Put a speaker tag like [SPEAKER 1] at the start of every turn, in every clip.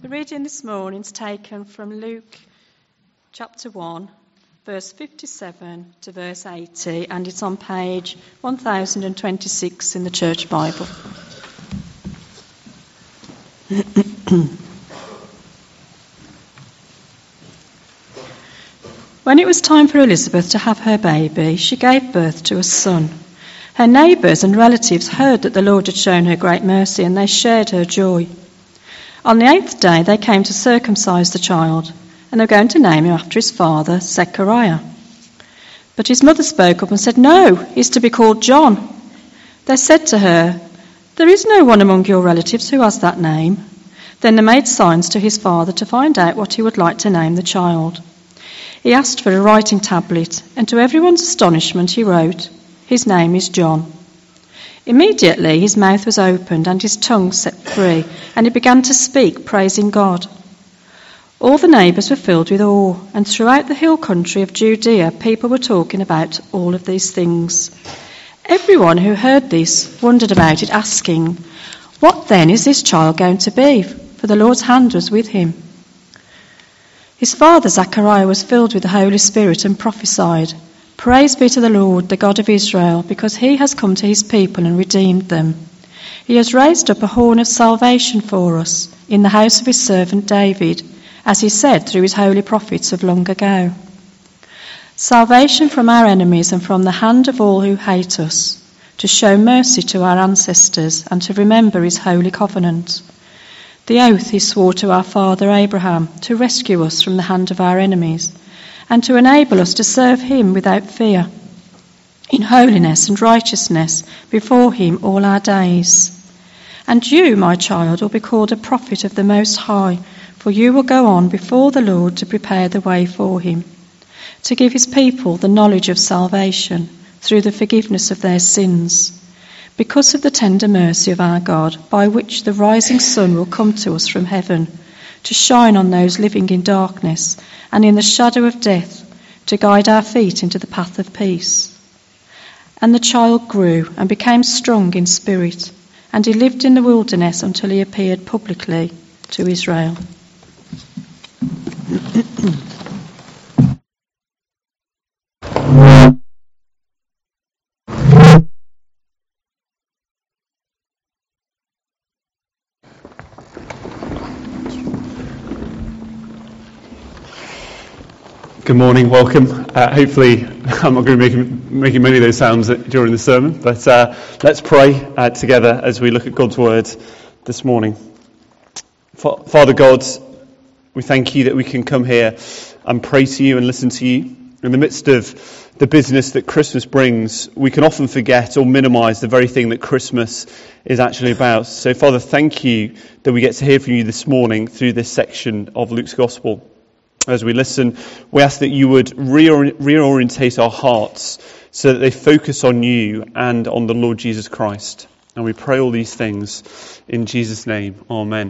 [SPEAKER 1] The reading this morning is taken from Luke chapter 1, verse 57 to verse 80, and it's on page 1026 in the Church Bible. When it was time for Elizabeth to have her baby, she gave birth to a son. Her neighbours and relatives heard that the Lord had shown her great mercy, and they shared her joy. On the 8th day they came to circumcise the child, and they were going to name him after his father, Zechariah. But his mother spoke up and said, "No, he's to be called John." They said to her, "There is no one among your relatives who has that name." Then they made signs to his father to find out what he would like to name the child. He asked for a writing tablet, and to everyone's astonishment he wrote, "His name is John." Immediately his mouth was opened and his tongue set free, and he began to speak, praising God. All the neighbours were filled with awe, and throughout the hill country of Judea people were talking about all of these things. Everyone who heard this wondered about it, asking, "What then is this child going to be?" For the Lord's hand was with him. His father Zechariah was filled with the Holy Spirit and prophesied, "Praise be to the Lord, the God of Israel, because he has come to his people and redeemed them. He has raised up a horn of salvation for us in the house of his servant David, as he said through his holy prophets of long ago. Salvation from our enemies and from the hand of all who hate us, to show mercy to our ancestors and to remember his holy covenant. The oath he swore to our father Abraham, to rescue us from the hand of our enemies, and to enable us to serve him without fear, in holiness and righteousness before him all our days. And you, my child, will be called a prophet of the Most High, for you will go on before the Lord to prepare the way for him, to give his people the knowledge of salvation through the forgiveness of their sins, because of the tender mercy of our God, by which the rising sun will come to us from heaven, to shine on those living in darkness and in the shadow of death, to guide our feet into the path of peace." And the child grew and became strong in spirit, and he lived in the wilderness until he appeared publicly to Israel.
[SPEAKER 2] Good morning, welcome. Hopefully I'm not going to be making many of those sounds during the sermon, but let's pray together as we look at God's word this morning. Father God, we thank you that we can come here and pray to you and listen to you. In the midst of the business that Christmas brings, we can often forget or minimise the very thing that Christmas is actually about. So Father, thank you that we get to hear from you this morning through this section of Luke's Gospel. As we listen, we ask that you would reorientate our hearts so that they focus on you and on the Lord Jesus Christ. And we pray all these things in Jesus' name. Amen.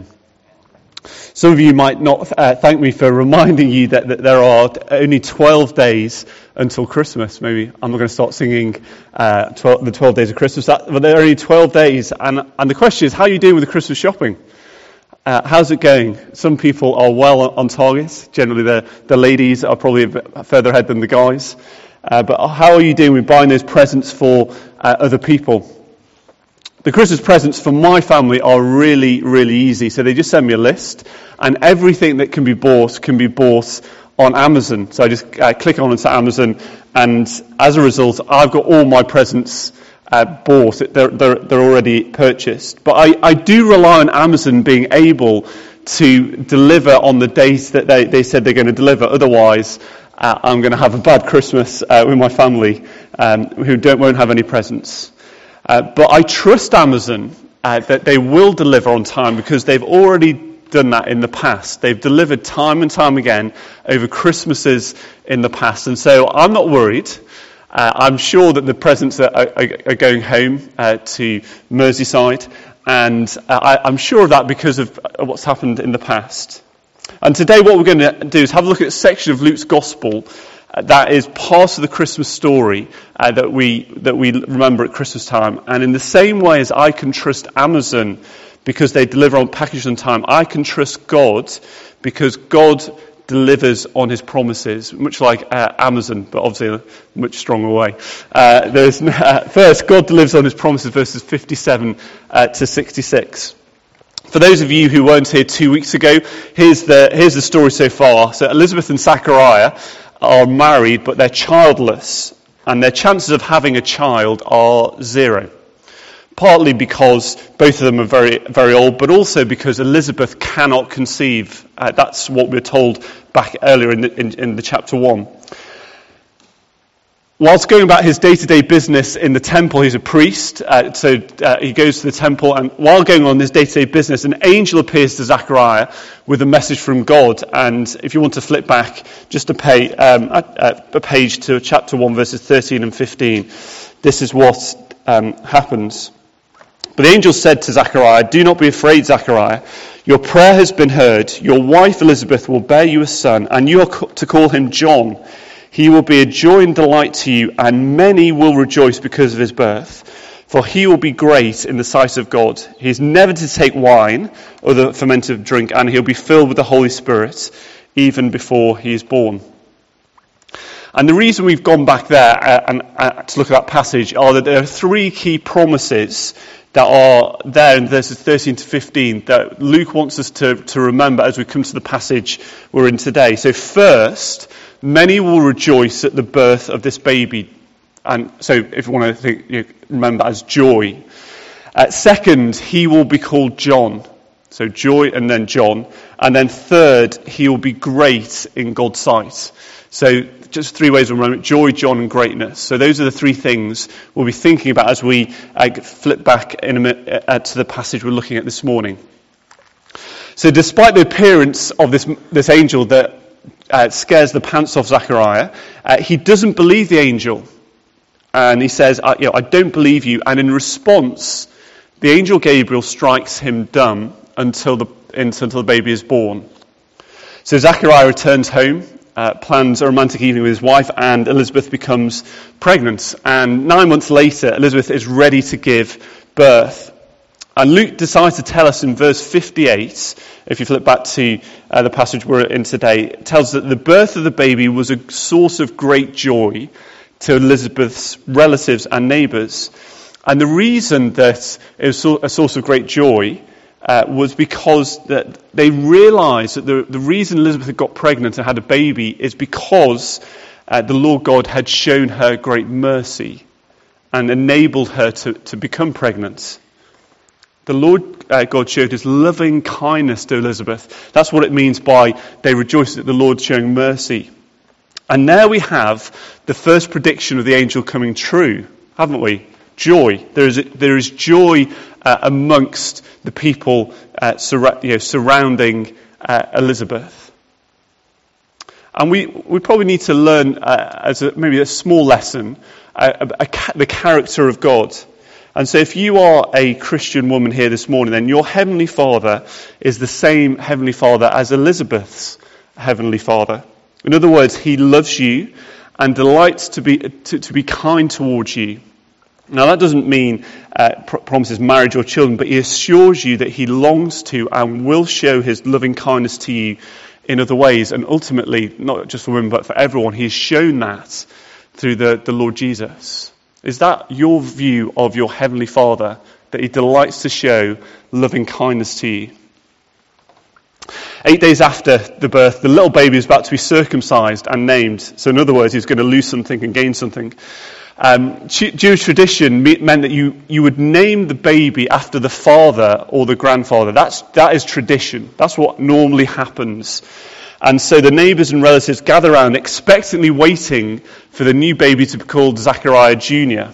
[SPEAKER 2] Some of you might not thank me for reminding you that there are only 12 days until Christmas. Maybe I'm not going to start singing the 12 days of Christmas, but there are only 12 days. And the question is, how are you doing with the Christmas shopping? How's it going? Some people are well on target. Generally, the ladies are probably a bit further ahead than the guys. But how are you doing with buying those presents for other people? The Christmas presents for my family are really, really easy. So they just send me a list, and everything that can be bought on Amazon. So I just click on into Amazon, and as a result, I've got all my presents bought. They're already purchased. But I do rely on Amazon being able to deliver on the days that they said they're going to deliver. Otherwise, I'm going to have a bad Christmas with my family who won't have any presents. But I trust Amazon that they will deliver on time, because they've already done that in the past. They've delivered time and time again over Christmases in the past. And so I'm not worried. I'm sure that the presents are going home to Merseyside, and I'm sure of that because of what's happened in the past. And today what we're going to do is have a look at a section of Luke's Gospel that is part of the Christmas story that we remember at Christmas time. And in the same way as I can trust Amazon because they deliver on package on time. I can trust God because God delivers on his promises, much like Amazon, but obviously in a much stronger way. First, God delivers on his promises, verses 57 to 66. For those of you who weren't here 2 weeks ago, here's the story so far. So Elizabeth and Zachariah are married, but they're childless, and their chances of having a child are 0. Partly because both of them are very, very old, but also because Elizabeth cannot conceive. That's what we're told back earlier in the chapter 1. Whilst going about his day-to-day business in the temple, he's a priest, so he goes to the temple, and while going on his day-to-day business, an angel appears to Zachariah with a message from God. And if you want to flip back just a page to chapter 1, verses 13 and 15, this is what happens. But the angel said to Zachariah, "Do not be afraid, Zachariah. Your prayer has been heard. Your wife Elizabeth will bear you a son, and you are to call him John. He will be a joy and delight to you, and many will rejoice because of his birth. For he will be great in the sight of God. He is never to take wine or the fermented drink, and he'll be filled with the Holy Spirit even before he is born." And the reason we've gone back there and to look at that passage are that there are 3 key promises that are there in verses 13 to 15 that Luke wants us to remember as we come to the passage we're in today. So first, many will rejoice at the birth of this baby. And so if you want to remember as joy. Second, he will be called John. So joy and then John. And then third, he will be great in God's sight. So just 3 ways of remembering: joy, John, and greatness. So those are the 3 things we'll be thinking about as we flip back in a minute to the passage we're looking at this morning. So despite the appearance of this angel that scares the pants off Zachariah, he doesn't believe the angel. And he says, I don't believe you. And in response, the angel Gabriel strikes him dumb until the baby is born. So Zachariah returns home, plans a romantic evening with his wife, and Elizabeth becomes pregnant. And 9 months later, Elizabeth is ready to give birth. And Luke decides to tell us in verse 58, if you flip back to the passage we're in today, it tells us that the birth of the baby was a source of great joy to Elizabeth's relatives and neighbours. And the reason that it was a source of great joy was because that they realised that the reason Elizabeth had got pregnant and had a baby is because the Lord God had shown her great mercy and enabled her to become pregnant. The Lord God showed his loving kindness to Elizabeth. That's what it means by they rejoiced that the Lord showing mercy. And there we have the first prediction of the angel coming true, haven't we? Joy. There is joy amongst the people surrounding Elizabeth. And we probably need to learn, maybe a small lesson, the character of God. And so if you are a Christian woman here this morning, then your Heavenly Father is the same Heavenly Father as Elizabeth's Heavenly Father. In other words, he loves you and delights to be kind towards you. Now that doesn't mean promises marriage or children, but he assures you that he longs to and will show his loving kindness to you in other ways. And ultimately, not just for women, but for everyone, he has shown that through the Lord Jesus. Is that your view of your Heavenly Father, that he delights to show loving kindness to you? 8 days after the birth, the little baby is about to be circumcised and named. So in other words, he's going to lose something and gain something. Jewish tradition meant that you would name the baby after the father or the grandfather. That is tradition. That's what normally happens. And so the neighbours and relatives gather around expectantly waiting for the new baby to be called Zachariah Jr.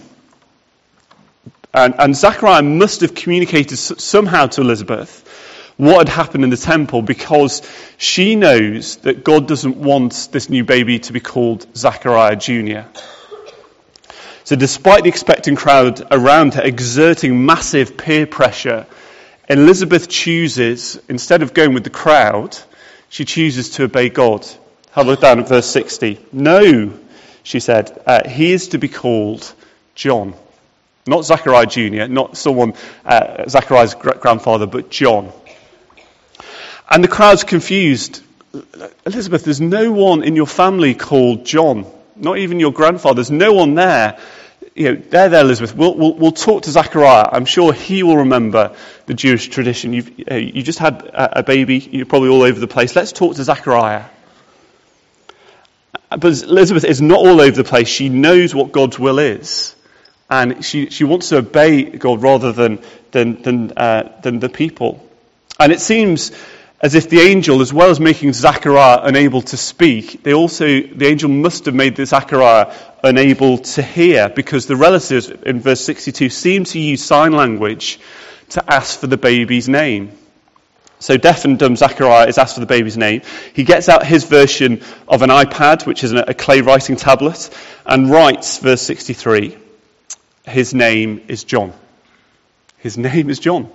[SPEAKER 2] And Zachariah must have communicated somehow to Elizabeth what had happened in the temple, because she knows that God doesn't want this new baby to be called Zachariah Jr. So despite the expectant crowd around her exerting massive peer pressure, Elizabeth chooses, instead of going with the crowd, she chooses to obey God. Have a look down at verse 60. "No," she said, "he is to be called John." Not Zachariah Jr., not someone, Zachariah's grandfather, but John. And the crowd's confused. Elizabeth, there's no one in your family called John. Not even your grandfather. There's no one there. There, Elizabeth. We'll talk to Zachariah. I'm sure he will remember the Jewish tradition. You just had a baby. You're probably all over the place. Let's talk to Zachariah. But Elizabeth is not all over the place. She knows what God's will is, and she wants to obey God rather than the people. And it seems as if the angel, as well as making Zachariah unable to speak, the angel must have made Zachariah unable to hear, because the relatives in verse 62 seem to use sign language to ask for the baby's name. So deaf and dumb Zachariah is asked for the baby's name. He gets out his version of an iPad, which is a clay writing tablet, and writes, verse 63, his name is John. His name is John.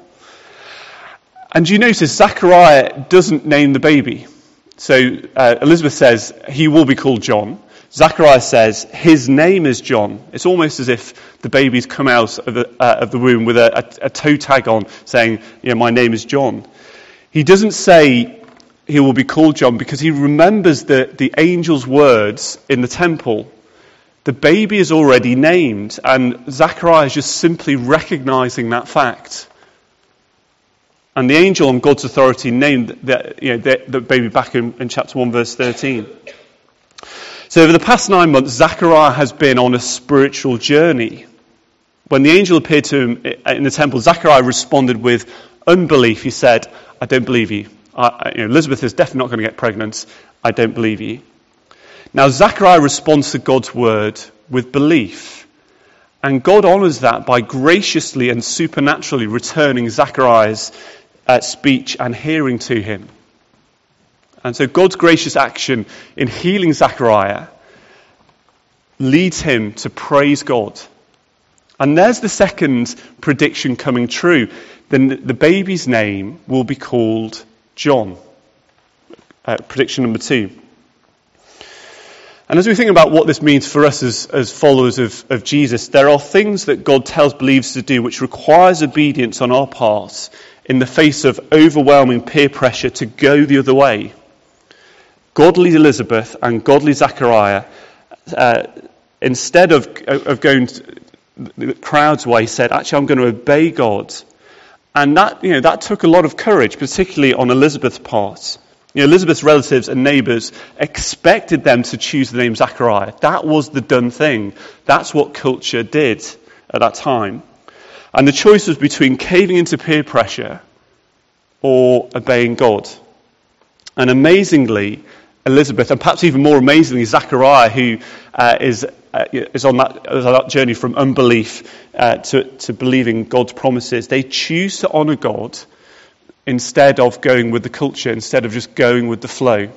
[SPEAKER 2] And you notice Zachariah doesn't name the baby. So Elizabeth says he will be called John. Zachariah says his name is John. It's almost as if the baby's come out of the womb with a toe tag on saying, my name is John. He doesn't say he will be called John because he remembers the angel's words in the temple. The baby is already named, and Zachariah is just simply recognizing that fact. And the angel, on God's authority, named the baby back in chapter 1, verse 13. So over the past 9 months, Zachariah has been on a spiritual journey. When the angel appeared to him in the temple, Zachariah responded with unbelief. He said, I don't believe you. Elizabeth is definitely not going to get pregnant. I don't believe you. Now, Zachariah responds to God's word with belief. And God honours that by graciously and supernaturally returning Zachariah's speech and hearing to him. And so God's gracious action in healing Zachariah leads him to praise God. And there's the second prediction coming true. Then the baby's name will be called John. Prediction number 2. And as we think about what this means for us as followers of Jesus, there are things that God tells believers to do which requires obedience on our part in the face of overwhelming peer pressure to go the other way. Godly Elizabeth and godly Zachariah, instead of going the crowd's way, said, actually, I'm going to obey God. And that took a lot of courage, particularly on Elizabeth's part. Elizabeth's relatives and neighbours expected them to choose the name Zachariah. That was the done thing. That's what culture did at that time. And the choice was between caving into peer pressure or obeying God. And amazingly, Elizabeth, and perhaps even more amazingly, Zachariah, who is on that journey from unbelief to believing God's promises, they choose to honour God instead of going with the culture, instead of just going with the flow.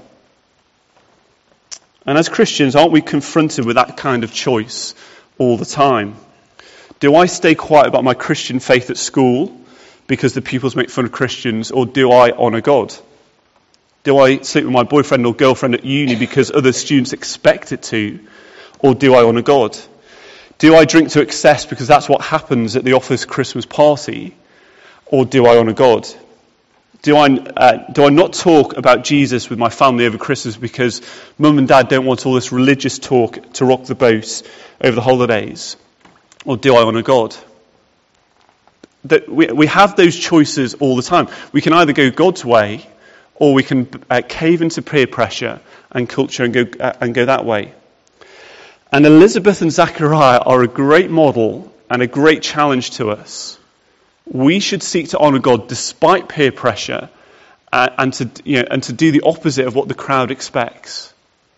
[SPEAKER 2] And as Christians, aren't we confronted with that kind of choice all the time? Do I stay quiet about my Christian faith at school because the pupils make fun of Christians, or do I honour God? Do I sleep with my boyfriend or girlfriend at uni because other students expect it to, or do I honour God? Do I drink to excess because that's what happens at the office Christmas party, or do I honour God? Do I not talk about Jesus with my family over Christmas because mum and dad don't want all this religious talk to rock the boat over the holidays? Or do I honour God? That we have those choices all the time. We can either go God's way, or we can cave into peer pressure and culture and go that way. And Elizabeth and Zachariah are a great model and a great challenge to us. We should seek to honour God despite peer pressure, and to do the opposite of what the crowd expects.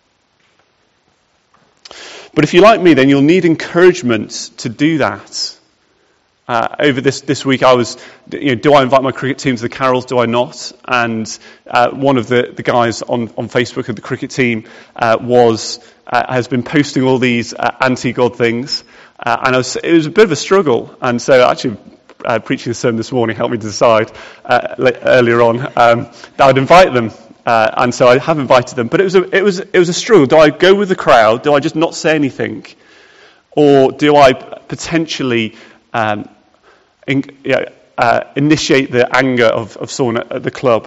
[SPEAKER 2] But if you're like me, then you'll need encouragement to do that. Over this week, I was, do I invite my cricket team to the carols? Do I not? And one of the guys on Facebook of the cricket team has been posting all these anti-God things, and it was a bit of a struggle. And so actually, preaching the sermon this morning helped me decide earlier on that I'd invite them. And so I have invited them, but it was a struggle. Do I go with the crowd? Do I just not say anything, or do I potentially initiate the anger of someone at the club.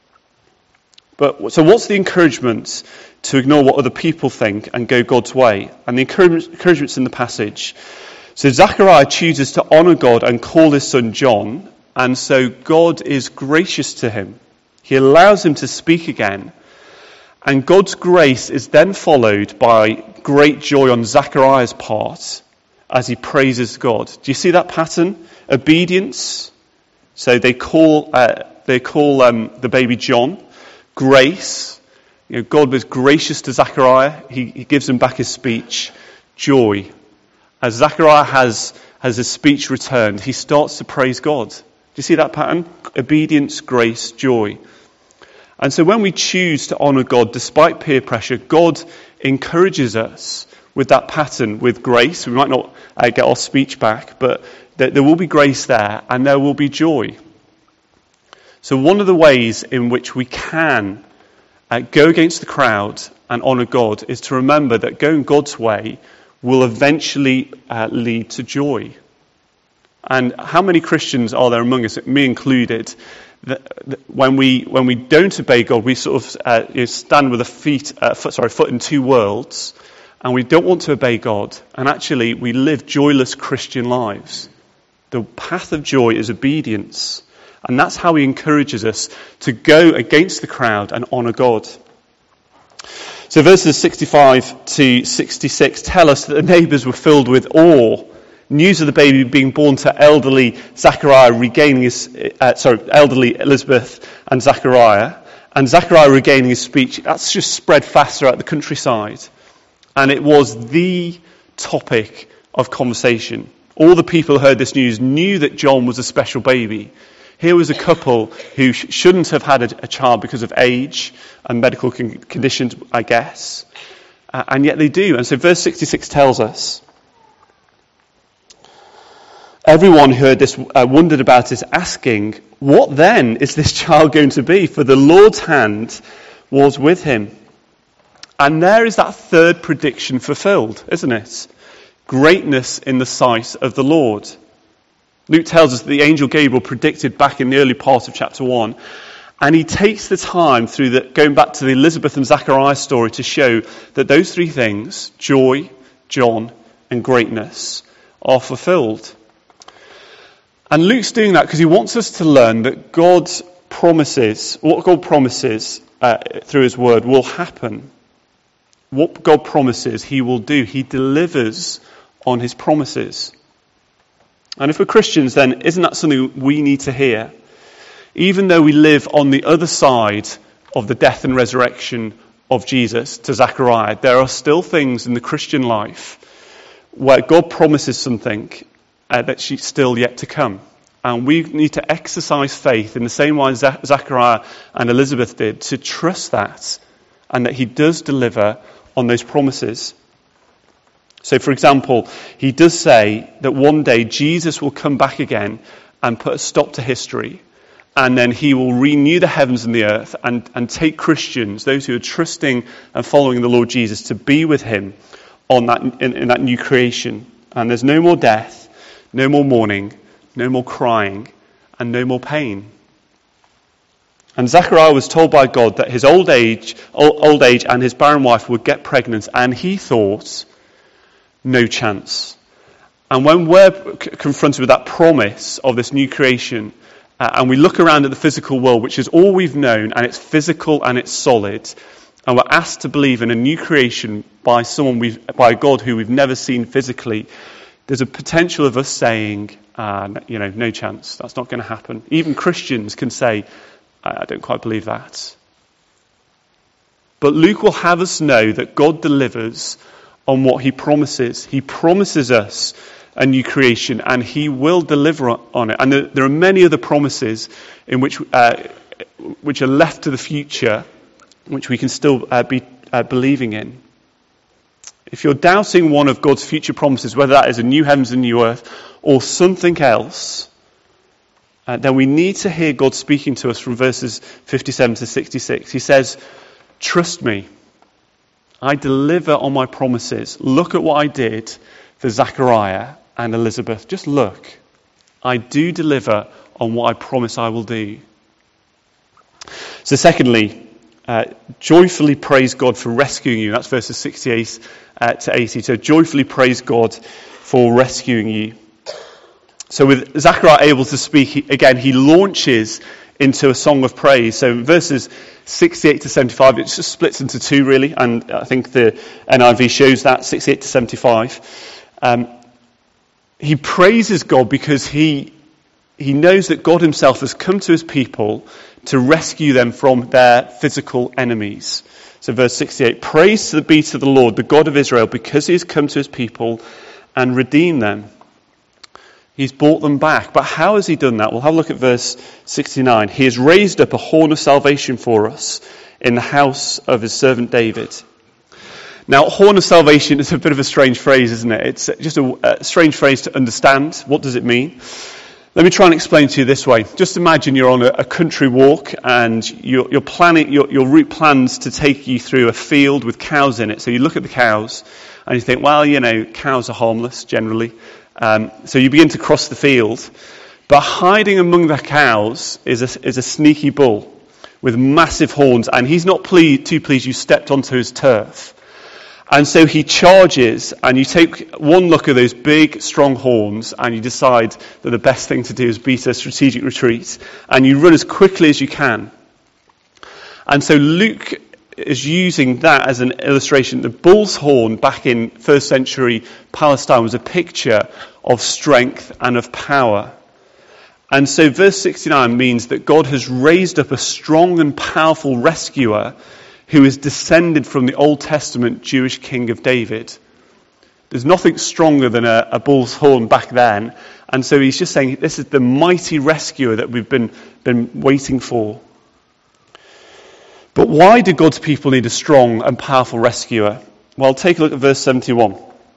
[SPEAKER 2] So what's the encouragement to ignore what other people think and go God's way? And the encouragement's in the passage. So Zechariah chooses to honour God and call his son John, and so God is gracious to him. He allows him to speak again, and God's grace is then followed by great joy on Zechariah's part as he praises God. Do you see that pattern? Obedience. So they call the baby John. Grace. God was gracious to Zechariah. He gives him back his speech. Joy. As Zechariah has his speech returned, he starts to praise God. Do you see that pattern? Obedience, grace, joy. And so when we choose to honour God despite peer pressure, God encourages us with that pattern, with grace. We might not get our speech back, but there will be grace there and there will be joy. So one of the ways in which we can go against the crowd and honour God is to remember that going God's way will eventually lead to joy. And how many Christians are there among us, me included, that when we don't obey God, we sort of stand with a foot in two worlds, and we don't want to obey God, and actually we live joyless Christian lives. The path of joy is obedience, and that's how he encourages us to go against the crowd and honour God. So verses 65 to 66 tell us that the neighbours were filled with awe. News of the baby being born to elderly elderly Elizabeth and Zechariah regaining his speech, that's just spread fast throughout the countryside. And it was the topic of conversation. All the people who heard this news knew that John was a special baby. Here was a couple who shouldn't have had a child because of age and medical conditions, I guess. And yet they do. And so verse 66 tells us, everyone who heard this wondered about it, asking, what then is this child going to be? For the Lord's hand was with him. And there is that third prediction fulfilled, isn't it? Greatness in the sight of the Lord. Luke tells us that the angel Gabriel predicted back in the early part of chapter 1. And he takes the time going back to the Elizabeth and Zechariah story to show that those three things, joy, John, and greatness, are fulfilled. And Luke's doing that because he wants us to learn that what God promises through his word will happen. What God promises, he will do. He delivers on his promises. And if we're Christians, then isn't that something we need to hear? Even though we live on the other side of the death and resurrection of Jesus to Zechariah, there are still things in the Christian life where God promises something that's still yet to come. And we need to exercise faith in the same way Zechariah and Elizabeth did, to trust that and that he does deliver on those promises. So, for example, he does say that one day Jesus will come back again and put a stop to history, and then he will renew the heavens and the earth and take Christians, those who are trusting and following the Lord Jesus, to be with him on that in that new creation. And there's no more death, no more mourning, no more crying, and no more pain. And Zechariah was told by God that his old age and his barren wife would get pregnant, and he thought, no chance. And when we're confronted with that promise of this new creation, and we look around at the physical world, which is all we've known, and it's physical and it's solid, and we're asked to believe in a new creation by a God who we've never seen physically, there's a potential of us saying, no chance, that's not going to happen. Even Christians can say, I don't quite believe that. But Luke will have us know that God delivers on what he promises. He promises us a new creation, and he will deliver on it. And there are many other promises in which are left to the future, which we can still be believing in. If you're doubting one of God's future promises, whether that is a new heavens and new earth or something else, then we need to hear God speaking to us from verses 57 to 66. He says, trust me. I deliver on my promises. Look at what I did for Zechariah, and Elizabeth, just look. I do deliver on what I promise I will do. So secondly, joyfully praise God for rescuing you. That's verses 68 to 80. So joyfully praise God for rescuing you. So with Zechariah able to speak, he launches into a song of praise. So in verses 68 to 75, it just splits into two really, and I think the NIV shows that, 68 to 75. He praises God because he knows that God himself has come to his people to rescue them from their physical enemies. So verse 68, praise be to the Lord, the God of Israel, because he has come to his people and redeemed them. He's brought them back. But how has he done that? We'll have a look at verse 69. He has raised up a horn of salvation for us in the house of his servant David. Now, horn of salvation is a bit of a strange phrase, isn't it? It's just a strange phrase to understand. What does it mean? Let me try and explain to you this way. Just imagine you're on a country walk and your route plans to take you through a field with cows in it. So you look at the cows and you think, well, cows are harmless generally. So you begin to cross the field, but hiding among the cows is a sneaky bull with massive horns, and he's not too pleased you stepped onto his turf. And so he charges, and you take one look at those big, strong horns, and you decide that the best thing to do is beat a strategic retreat, and you run as quickly as you can. And so Luke is using that as an illustration. The bull's horn back in first century Palestine was a picture of strength and of power. And so verse 69 means that God has raised up a strong and powerful rescuer who is descended from the Old Testament Jewish king of David. There's nothing stronger than a bull's horn back then. And so he's just saying this is the mighty rescuer that we've been waiting for. But why do God's people need a strong and powerful rescuer? Well, take a look at verse 71.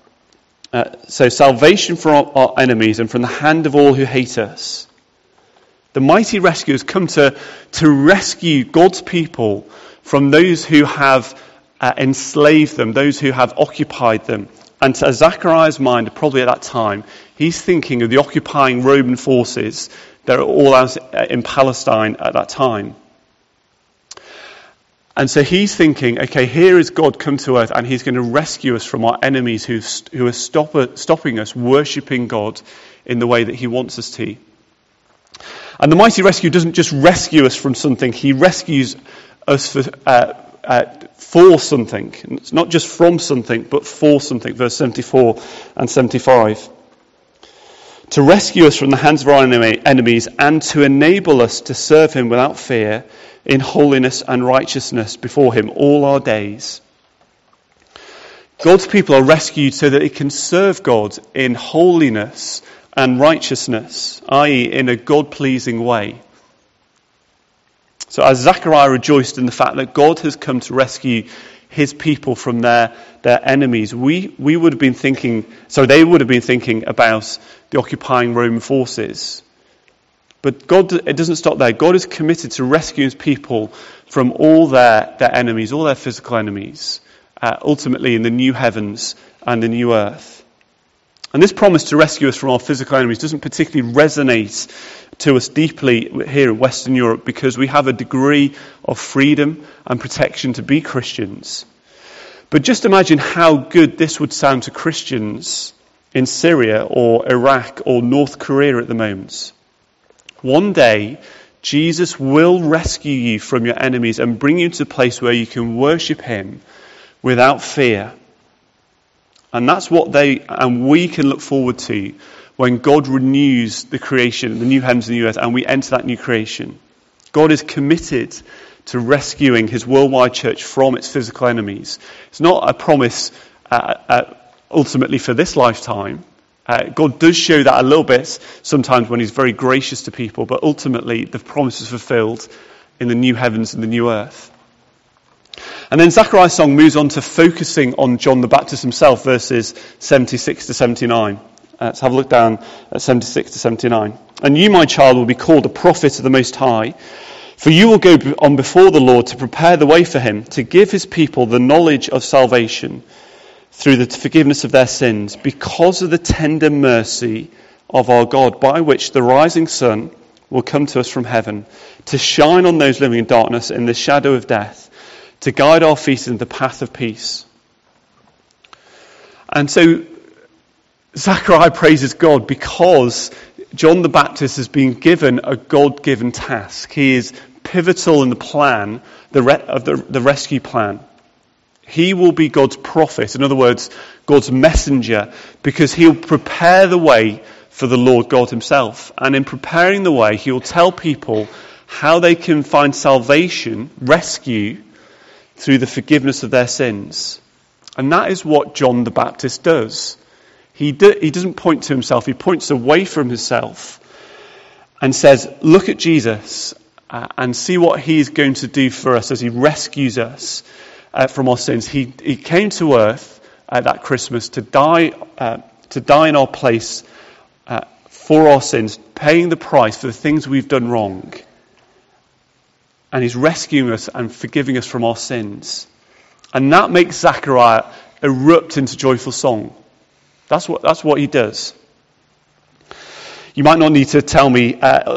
[SPEAKER 2] So salvation from our enemies and from the hand of all who hate us. The mighty rescuer has come to rescue God's people from those who have enslaved them, those who have occupied them. And to Zechariah's mind, probably at that time, he's thinking of the occupying Roman forces that are all out in Palestine at that time. And so he's thinking, okay, here is God come to earth and he's going to rescue us from our enemies who are stopping us worshipping God in the way that he wants us to. And the mighty rescue doesn't just rescue us from something, he rescues us for something. It's not just from something, but for something. Verse 74 and 75. To rescue us from the hands of our enemies and to enable us to serve him without fear in holiness and righteousness before him all our days. God's people are rescued so that they can serve God in holiness and righteousness, i.e. in a God-pleasing way. So as Zechariah rejoiced in the fact that God has come to rescue his people from their enemies, they would have been thinking about the occupying Roman forces. But God, it doesn't stop there. God is committed to rescue his people from all their enemies, all their physical enemies, ultimately in the new heavens and the new earth. And this promise to rescue us from our physical enemies doesn't particularly resonate to us deeply here in Western Europe because we have a degree of freedom and protection to be Christians. But just imagine how good this would sound to Christians in Syria or Iraq or North Korea at the moment. One day, Jesus will rescue you from your enemies and bring you to a place where you can worship him without fear. And that's what we can look forward to when God renews the creation, the new heavens and the new earth, and we enter that new creation. God is committed to rescuing his worldwide church from its physical enemies. It's not a promise ultimately for this lifetime. God does show that a little bit sometimes when he's very gracious to people, but ultimately the promise is fulfilled in the new heavens and the new earth. And then Zechariah's song moves on to focusing on John the Baptist himself, verses 76 to 79. Let's have a look down at 76 to 79. And you, my child, will be called a prophet of the Most High, for you will go on before the Lord to prepare the way for him, to give his people the knowledge of salvation through the forgiveness of their sins, because of the tender mercy of our God, by which the rising sun will come to us from heaven, to shine on those living in darkness in the shadow of death, to guide our feet in the path of peace. And so Zechariah praises God because John the Baptist has been given a God-given task. He is pivotal in the plan, the rescue plan. He will be God's prophet, in other words, God's messenger, because he'll prepare the way for the Lord God himself. And in preparing the way, he'll tell people how they can find salvation, rescue, through the forgiveness of their sins. And that is what John the Baptist does. He doesn't point to himself, he points away from himself and says, look at Jesus and see what he is going to do for us as he rescues us from our sins. He came to earth at that Christmas to die in our place for our sins, paying the price for the things we've done wrong. And he's rescuing us and forgiving us from our sins. And that makes Zechariah erupt into joyful song. That's what he does. You might not need to tell me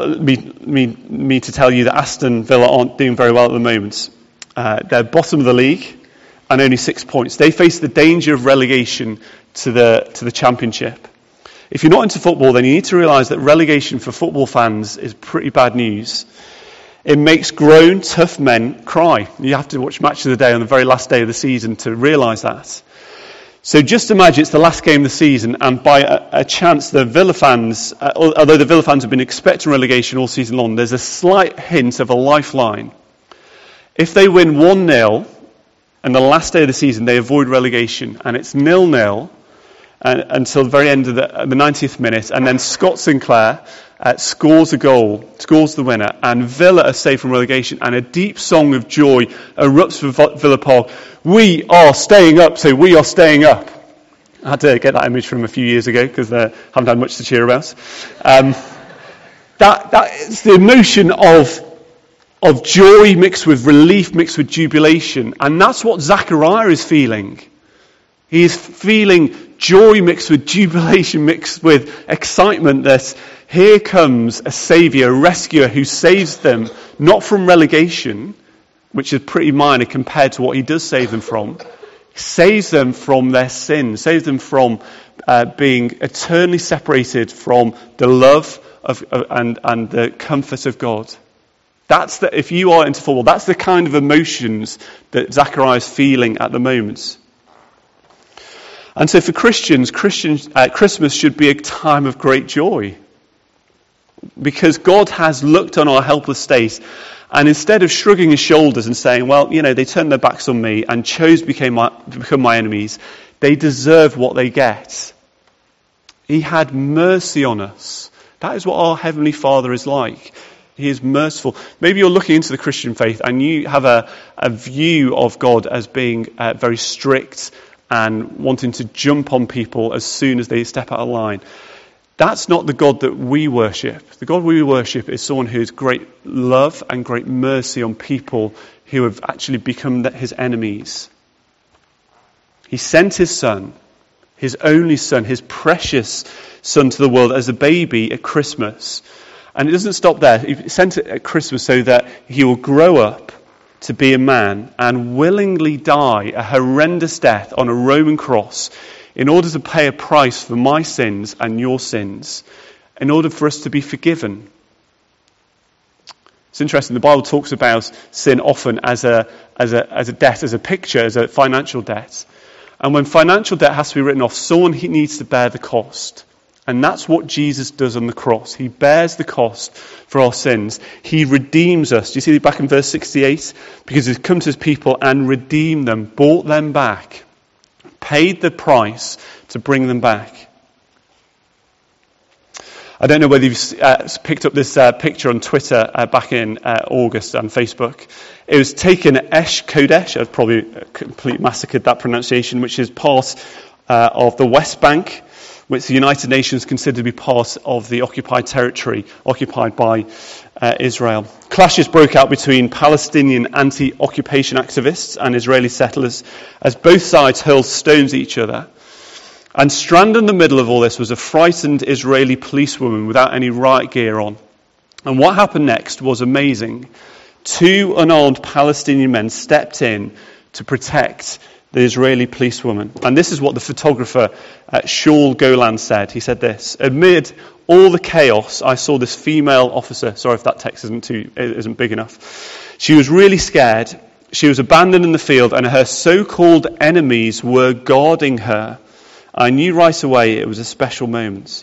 [SPEAKER 2] to tell you that Aston Villa aren't doing very well at the moment. They're bottom of the league and only 6 points. They face the danger of relegation to the Championship. If you're not into football, then you need to realise that relegation for football fans is pretty bad news. It makes grown, tough men cry. You have to watch Match of the Day on the very last day of the season to realise that. So just imagine it's the last game of the season, and by a chance the Villa fans, although the Villa fans have been expecting relegation all season long, there's a slight hint of a lifeline. If they win 1-0, and the last day of the season they avoid relegation, and it's 0-0 until the very end of the 90th minute, and then Scott Sinclair scores a goal, scores the winner, and Villa are saved from relegation, and a deep song of joy erupts from Villa Park. We are staying up, so we are staying up. I had to get that image from a few years ago because they haven't had much to cheer about. That is the emotion of joy mixed with relief, mixed with jubilation, and that's what Zechariah is feeling. He is feeling joy mixed with jubilation, mixed with excitement that here comes a saviour, a rescuer who saves them, not from relegation, which is pretty minor compared to what he does save them from. He saves them from their sin, saves them from being eternally separated from the love and the comfort of God. If you are into football, that's the kind of emotions that Zechariah is feeling at the moment. And so for Christians, Christmas should be a time of great joy. Because God has looked on our helpless state, and instead of shrugging his shoulders and saying, well, they turned their backs on me and chose to become my enemies, they deserve what they get. He had mercy on us. That is what our Heavenly Father is like. He is merciful. Maybe you're looking into the Christian faith and you have a view of God as being very strict and wanting to jump on people as soon as they step out of line. That's not the God that we worship. The God we worship is someone who has great love and great mercy on people who have actually become his enemies. He sent his son, his only son, his precious son to the world as a baby at Christmas. And it doesn't stop there. He sent it at Christmas so that he will grow up to be a man and willingly die a horrendous death on a Roman cross in order to pay a price for my sins and your sins, in order for us to be forgiven. It's interesting, the Bible talks about sin often as a debt, as a picture, as a financial debt. And when financial debt has to be written off, someone needs to bear the cost. And that's what Jesus does on the cross. He bears the cost for our sins. He redeems us. Do you see back in verse 68? Because he's come to his people and redeemed them, bought them back, paid the price to bring them back. I don't know whether you've picked up this picture on Twitter back in August on Facebook. It was taken at Esh Kodesh. I've probably completely massacred that pronunciation, which is part of the West Bank, which the United Nations considered to be part of the occupied territory occupied by Israel. Clashes broke out between Palestinian anti-occupation activists and Israeli settlers as both sides hurled stones at each other. And stranded in the middle of all this was a frightened Israeli policewoman without any riot gear on. And what happened next was amazing. 2 unarmed Palestinian men stepped in to protect the Israeli policewoman. And this is what the photographer Shaul Golan said. He said this: "Amid all the chaos, I saw this female officer." Sorry if that text isn't big enough. "She was really scared. She was abandoned in the field, and her so-called enemies were guarding her. I knew right away it was a special moment."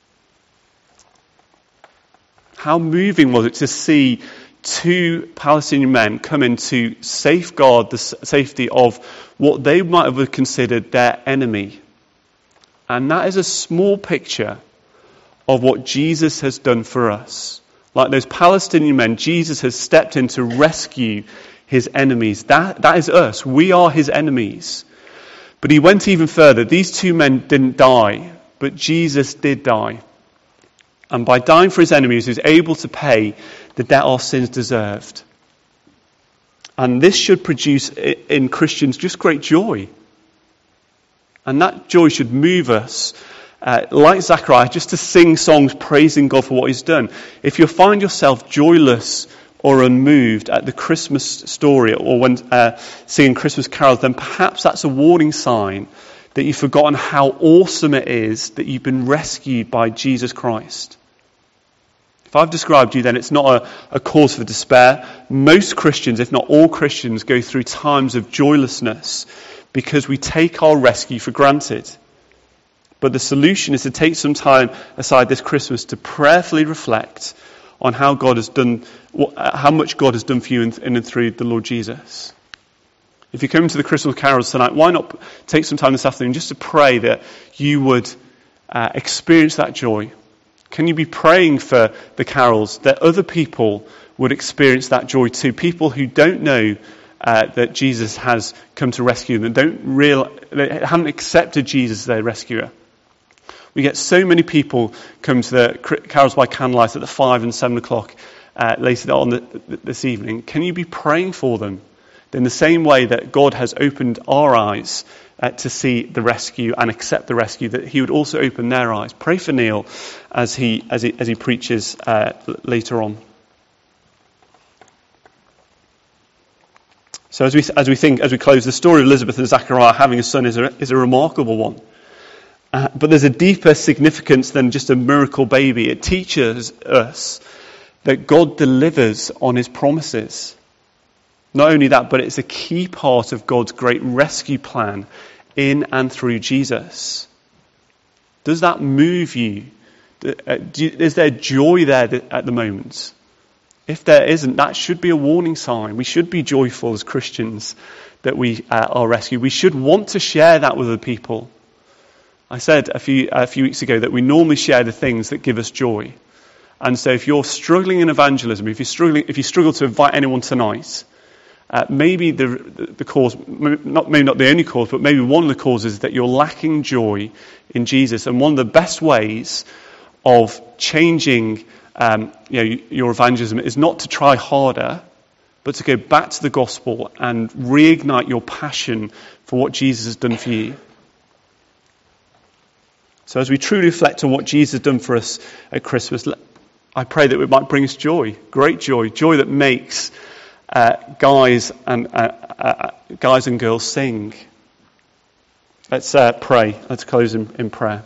[SPEAKER 2] How moving was it to see 2 Palestinian men come in to safeguard the safety of what they might have considered their enemy. And that is a small picture of what Jesus has done for us. Like those Palestinian men, Jesus has stepped in to rescue his enemies. That is us. We are his enemies. But he went even further. These 2 men didn't die, but Jesus did die. And by dying for his enemies, he was able to pay the debt our sins deserved. And this should produce in Christians just great joy. And that joy should move us, like Zechariah, just to sing songs praising God for what he's done. If you find yourself joyless or unmoved at the Christmas story or when singing Christmas carols, then perhaps that's a warning sign that you've forgotten how awesome it is that you've been rescued by Jesus Christ. If I've described you, then it's not a cause for despair. Most Christians, if not all Christians, go through times of joylessness because we take our rescue for granted. But the solution is to take some time aside this Christmas to prayerfully reflect on how God has done, how much God has done for you in and through the Lord Jesus. If you come to the Christmas carols tonight, why not take some time this afternoon just to pray that you would experience that joy? Can you be praying for the carols that other people would experience that joy too? People who don't know that Jesus has come to rescue them, they haven't accepted Jesus as their rescuer. We get so many people come to the carols by candlelight at the 5 and 7 o'clock later on this evening. Can you be praying for them in the same way that God has opened our eyes to see the rescue and accept the rescue, that he would also open their eyes? Pray for Neil as he preaches later on. So as we close, the story of Elizabeth and Zechariah having a son is a remarkable one. But there's a deeper significance than just a miracle baby. It teaches us that God delivers on his promises. Not only that, but it's a key part of God's great rescue plan in and through Jesus. Does that move you? Is there joy there at the moment? If there isn't, that should be a warning sign. We should be joyful as Christians that we are rescued. We should want to share that with other people. I said a few weeks ago that we normally share the things that give us joy. And so if you're struggling in evangelism, if you struggle to invite anyone tonight, maybe the cause, maybe not the only cause, but maybe one of the causes is that you're lacking joy in Jesus. And one of the best ways of changing your evangelism is not to try harder, but to go back to the gospel and reignite your passion for what Jesus has done for you. So as we truly reflect on what Jesus has done for us at Christmas, I pray that it might bring us joy, great joy that makes guys and girls sing. Let's pray. Let's close in prayer.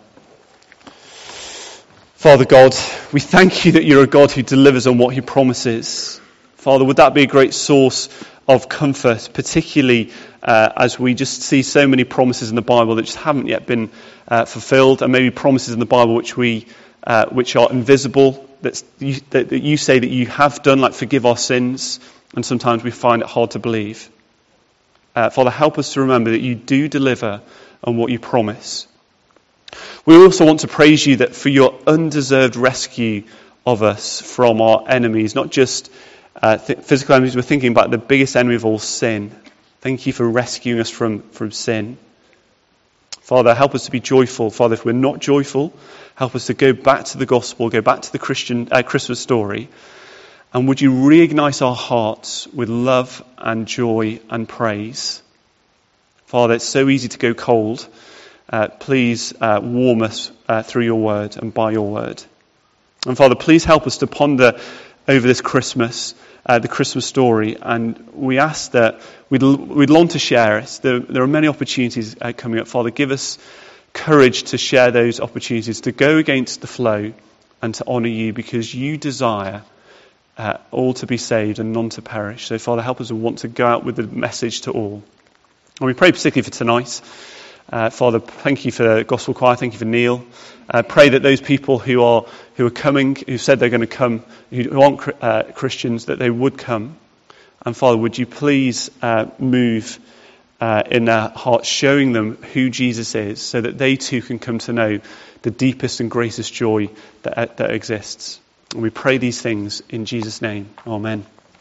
[SPEAKER 2] Father God, we thank you that you're a God who delivers on what he promises. Father, would that be a great source of comfort, particularly as we just see so many promises in the Bible that just haven't yet been fulfilled, and maybe promises in the Bible which are invisible, that you say that you have done, like forgive our sins, and sometimes we find it hard to believe. Father, help us to remember that you do deliver on what you promise. We also want to praise you that for your undeserved rescue of us from our enemies, not just physical enemies, we're thinking about the biggest enemy of all, sin. Thank you for rescuing us from sin. Father, help us to be joyful. Father, if we're not joyful, help us to go back to the gospel, go back to the Christmas story. And would you reignite our hearts with love and joy and praise? Father, it's so easy to go cold. Please warm us through your word and by your word. And Father, please help us to ponder over this Christmas, the Christmas story. And we ask that we'd long to share it. There are many opportunities coming up. Father, give us courage to share those opportunities, to go against the flow and to honour you, because you desire all to be saved and none to perish. So Father, help us to want to go out with the message to all. And we pray particularly for tonight. Father, thank you for Gospel Choir. Thank you for Neil. Pray that those people who are coming, who said they're going to come, who aren't Christians, that they would come. And Father, would you please move in their hearts, showing them who Jesus is, so that they too can come to know the deepest and greatest joy that exists. And we pray these things in Jesus' name. Amen.